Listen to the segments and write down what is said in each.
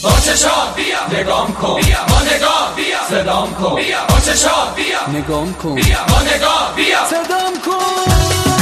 با چشات بیا نگام کن بیا با نگاه بیا صدام کن بیا با چشات بیا نگام کن بیا با نگاه بیا صدام کن.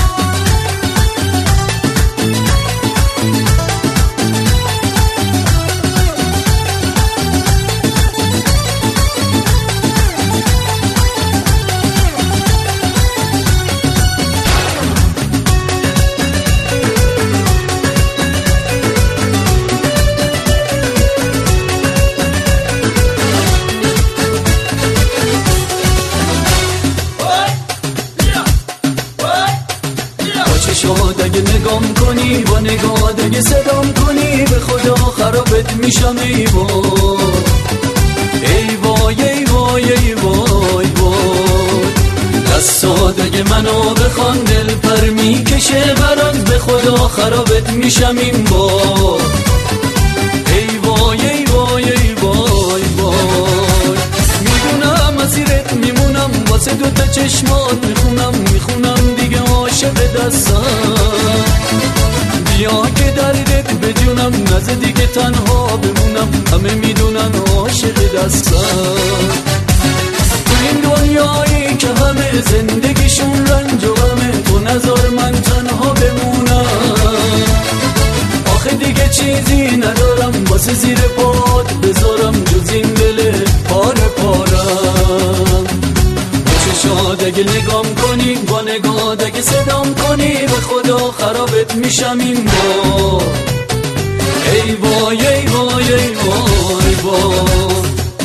چشات اگه نگام کنی با نگاه اگه صدام کنی به خدا خرابت میشم ای وای ای وای ای وای ای وای وای. دستات اگه منو بخوان دل پر میکشه برات به خدا خرابت میشم این بار ای وای ای وای ای وای وای. میدونم مسیرت میمونم واسه دوتا چشمات میخونم دیگه عاشق دستم بیا که دردت بدونم نزه دیگه تنها بمونم همه میدونن عاشق دستم تو این دنیایی که همه زندگیشون رنج و غمه تو نذار من تنها بمونم آخه دیگه چیزی ندارم واسه زیر پات بذارم جز این دل پاره پارم. چشات اگه نگام کنی با نگاه اگه صدام کنی به خدا خرابت میشم این بار ای وای ای وای ای وای وای.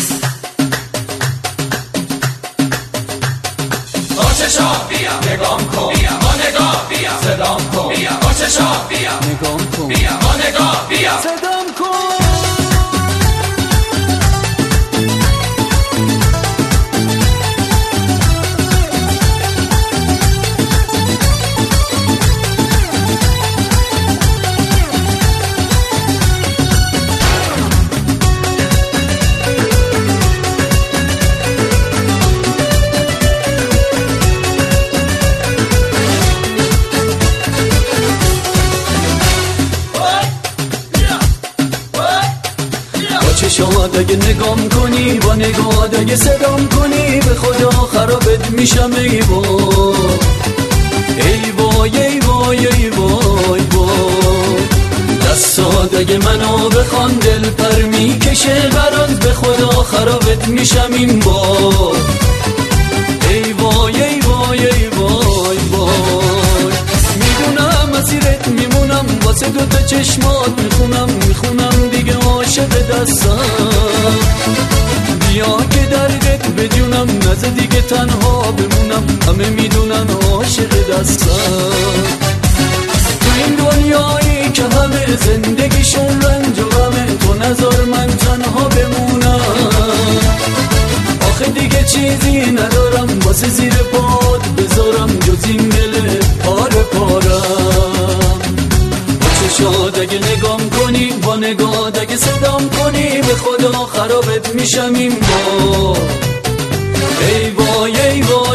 با چشات بیا نگام کن بیا با نگاه بیا صدام کن بیا با چشات بیا نگام کن بیا با نگاه بیا صدام کن. چشات اگه نگام کنی با نگاه اگه صدام کنی به خدا خرابت میشم ای وای ای وای ای وای ای وای وای. دستات اگه منو بخوان دل پر میکشه برات به خدا خرابت میشم این بار ای وای ای وای ای وای وای. میدونم مسیرت میمونم واسه دوتا چشمات میخونم دیگه عاشق دستم بیا که دردت بدونم نزه دیگه تنها بمونم همه میدونن عاشق دستم تو این دنیایی که همه زندگیشون رنج و غمه تو نذار من تنها بمونم آخه دیگه چیزی ندارم واسه زیر پات بذارم جز این دل پاره پارم. چشات اگه نگام کنی با نگاه اگه صدام کنی به خدا خرابت میشم این بار ای وای ای وای